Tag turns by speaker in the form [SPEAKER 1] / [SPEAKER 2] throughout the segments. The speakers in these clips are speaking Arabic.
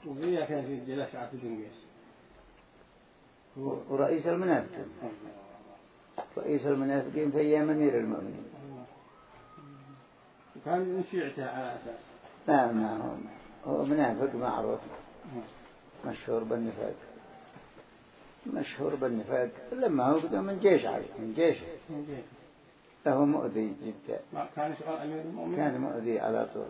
[SPEAKER 1] وإذا كان في جلس عبد بن قيس
[SPEAKER 2] ورئيس المنافقين، رئيس المنافقين في أيام أمير المؤمنين.
[SPEAKER 1] وكان من شيعته على أساس.
[SPEAKER 2] نعم هو منافق معروف مشهور بالنفاق لما هو قدم من جيش عليه من جيشه له مؤذي جدا.
[SPEAKER 1] كان يشغل أمير المؤمنين
[SPEAKER 2] كان مؤذي على طول.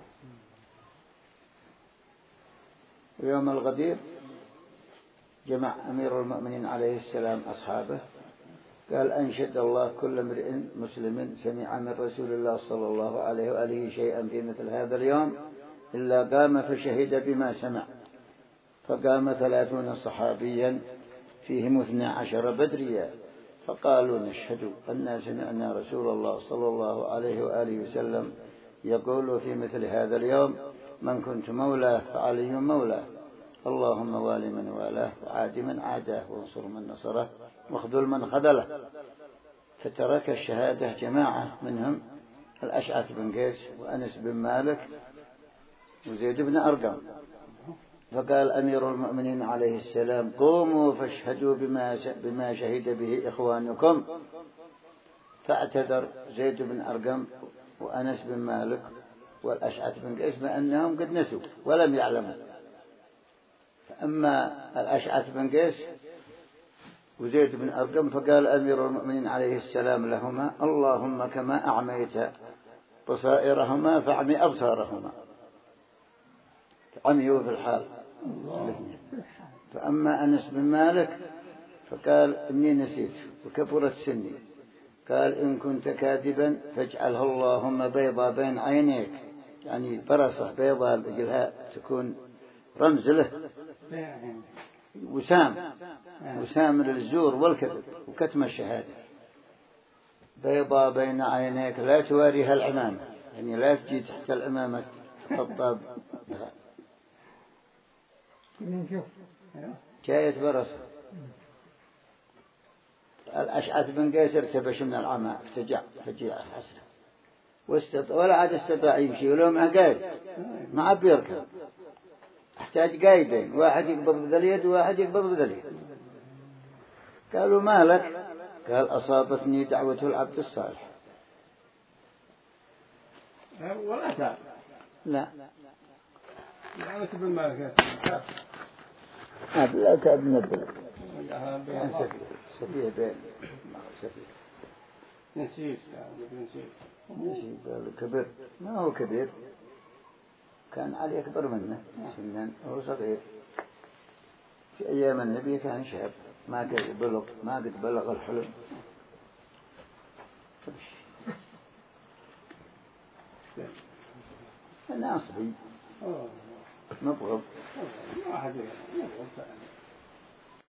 [SPEAKER 2] ويوم الغدير جمع أمير المؤمنين عليه السلام أصحابه قال أنشد الله كل امرئ مسلم سمع من رسول الله صلى الله عليه وآله شيئا في مثل هذا اليوم إلا قام فشهد بما سمع. فقام 30 صحابيا فيهم 12 بدريا فقالوا نشهد أن سمعنا رسول الله صلى الله عليه وآله وسلم يقول في مثل هذا اليوم من كنت مولاه فعلي مولاه اللهم والي من والاه وعاد من عاداه وانصر من نصره واخذل من خذله. فترك الشهادة جماعة منهم الأشعث بن قيس وأنس بن مالك وزيد بن أرقم. فقال أمير المؤمنين عليه السلام قوموا فاشهدوا بما شهد به إخوانكم. فاعتذر زيد بن أرقم وأنس بن مالك والأشعث بن قيس بأنهم قد نسوا ولم يعلموا. فأما الأشعث بن قيس وزيد بن أرقم فقال أمير المؤمنين عليه السلام لهما اللهم كما أعميت بصائرهما فاعمي أبصارهما. عميوا في الحال. فأما أنس بن مالك فقال إني نسيت وكبرت سني. قال إن كنت كاذبا فاجعله اللهم بيضا بين عينيك يعني برصة بيضا لجلها تكون رمز له وسام للزور والكذب وكتم الشهادة. بيضا بين عينيك لا تواريها العمامة يعني لا تجي تحت العمامة خطاب جاية برصة. الأشعث بن قيس ارتبش من العمى فجيع حسن ولا عاد استطاع يمشي ولو معه قايد مع بيركب احتاج قايدين واحد يقبض بذا اليد وواحد يقبض بذا اليد. قالوا ما لك؟ قال أصابتني دعوة العبد الصالح.
[SPEAKER 1] ولا تعب
[SPEAKER 2] لا
[SPEAKER 1] دعوة ابن مالك
[SPEAKER 2] لا تعب من البلد سفيه بين
[SPEAKER 1] نسيت
[SPEAKER 2] قال كبير ما هو كبير كان علي أكبر منه سنا هو صغير. في أيام النبي كان شاب ما قد بلغ الحلم. أنا أصبي مبغض